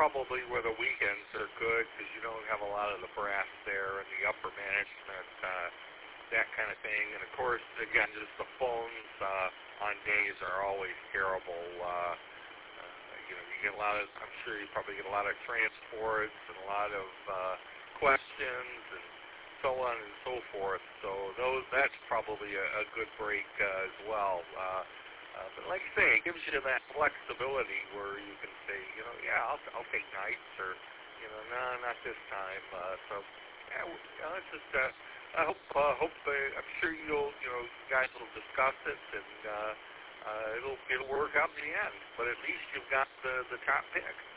probably where the weekends are good because you don't have a lot of the brass there and the upper management, that kind of thing. And of course, again, just the phones on days are always terrible. You get a lot of, I'm sure you probably get a lot of transports and a lot of questions and so on and so forth. So that's probably a good break as well. But like I say, it gives you that flexibility where you can say, yeah, I'll take nights, or, no, not this time. So, yeah, it's just, I hope, I'm sure you guys will discuss it, and it'll work out in the end. But at least you've got the top pick.